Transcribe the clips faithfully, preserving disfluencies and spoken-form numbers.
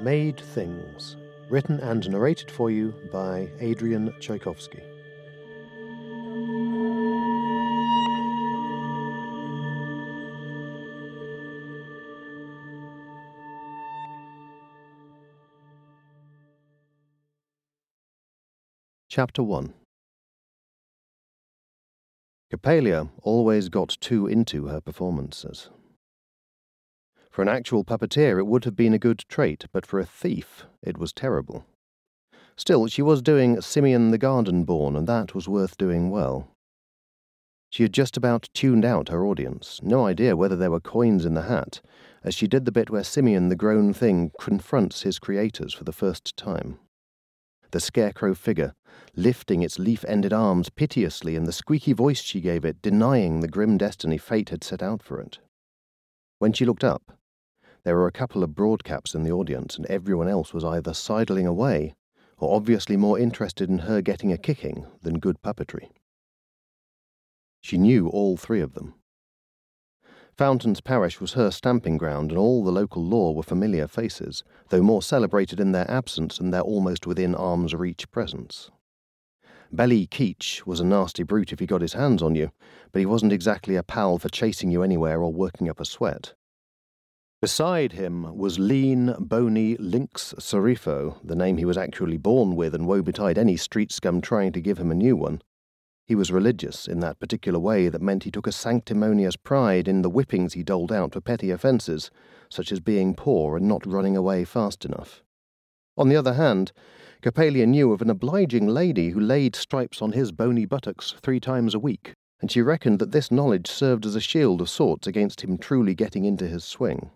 Made Things, written and narrated for you by Adrian Tchaikovsky. Chapter one. Coppelia always got too into her performances. For an actual puppeteer it would have been a good trait, but for a thief it was terrible. Still, she was doing Simeon the Garden-born, and that was worth doing well. She had just about tuned out her audience, no idea whether there were coins in the hat, as she did the bit where Simeon the grown thing confronts his creators for the first time. The scarecrow figure, lifting its leaf-ended arms piteously, and the squeaky voice she gave it, denying the grim destiny fate had set out for it. When she looked up, there were a couple of broadcaps in the audience, and everyone else was either sidling away or obviously more interested in her getting a kicking than good puppetry. She knew all three of them. Fountains Parish was her stamping ground, and all the local law were familiar faces, though more celebrated in their absence and their almost within arm's reach presence. Belly Keach was a nasty brute if he got his hands on you, but he wasn't exactly a pal for chasing you anywhere or working up a sweat. Beside him was lean, bony Lynx Serifo, the name he was actually born with, and woe betide any street scum trying to give him a new one. He was religious in that particular way that meant he took a sanctimonious pride in the whippings he doled out for petty offences, such as being poor and not running away fast enough. On the other hand, Coppelia knew of an obliging lady who laid stripes on his bony buttocks three times a week, and she reckoned that this knowledge served as a shield of sorts against him truly getting into his swing.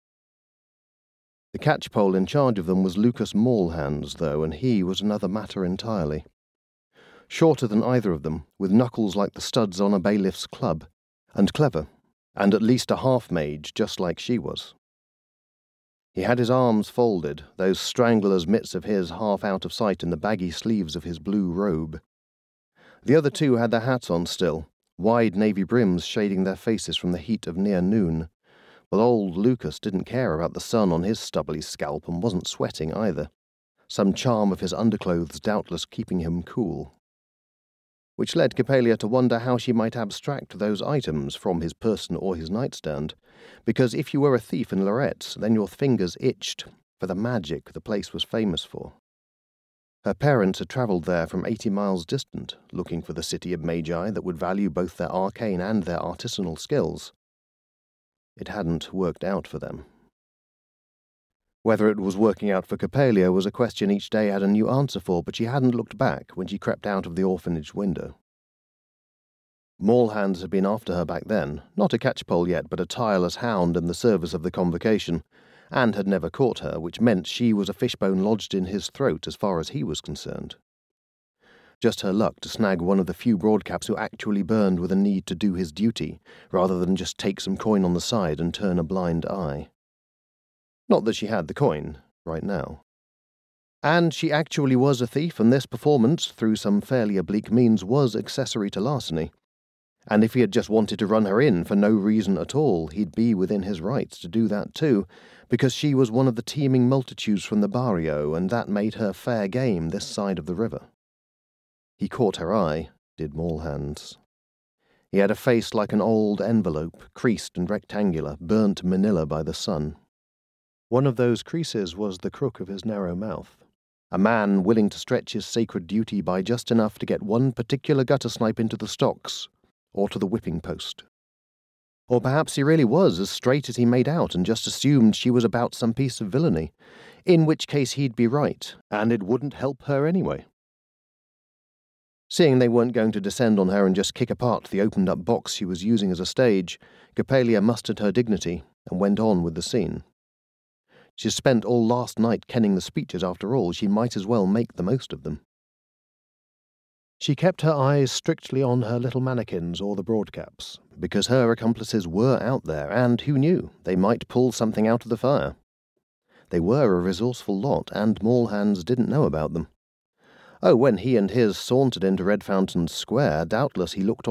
The catchpole in charge of them was Lucas Mallhands, though, and he was another matter entirely. Shorter than either of them, with knuckles like the studs on a bailiff's club, and clever, and at least a half-mage, just like she was. He had his arms folded, those strangler's mitts of his half out of sight in the baggy sleeves of his blue robe. The other two had their hats on still, wide navy brims shading their faces from the heat of near noon, but old Lucas didn't care about the sun on his stubbly scalp and wasn't sweating either, some charm of his underclothes doubtless keeping him cool. Which led Coppelia to wonder how she might abstract those items from his person or his nightstand, because if you were a thief in Loretz, then your fingers itched for the magic the place was famous for. Her parents had travelled there from eighty miles distant, looking for the city of magi that would value both their arcane and their artisanal skills. It hadn't worked out for them. Whether it was working out for Coppelia was a question each day had a new answer for, but she hadn't looked back when she crept out of the orphanage window. Mallhands had been after her back then, not a catchpole yet, but a tireless hound in the service of the convocation, and had never caught her, which meant she was a fishbone lodged in his throat as far as he was concerned. Just her luck to snag one of the few broadcaps who actually burned with a need to do his duty, rather than just take some coin on the side and turn a blind eye. Not that she had the coin, right now. And she actually was a thief, and this performance, through some fairly oblique means, was accessory to larceny. And if he had just wanted to run her in for no reason at all, he'd be within his rights to do that too, because she was one of the teeming multitudes from the barrio, and that made her fair game this side of the river. He caught her eye, did Mallhands. He had a face like an old envelope, creased and rectangular, burnt manila by the sun. One of those creases was the crook of his narrow mouth. A man willing to stretch his sacred duty by just enough to get one particular gutter snipe into the stocks, or to the whipping post. Or perhaps he really was as straight as he made out and just assumed she was about some piece of villainy, in which case he'd be right, and it wouldn't help her anyway. Seeing they weren't going to descend on her and just kick apart the opened-up box she was using as a stage, Coppelia mustered her dignity and went on with the scene. She'd spent all last night kenning the speeches after all, she might as well make the most of them. She kept her eyes strictly on her little mannequins or the broadcaps, because her accomplices were out there, and who knew, they might pull something out of the fire. They were a resourceful lot, and Mallhands didn't know about them. Oh, when he and his sauntered into Red Fountain Square, doubtless he looked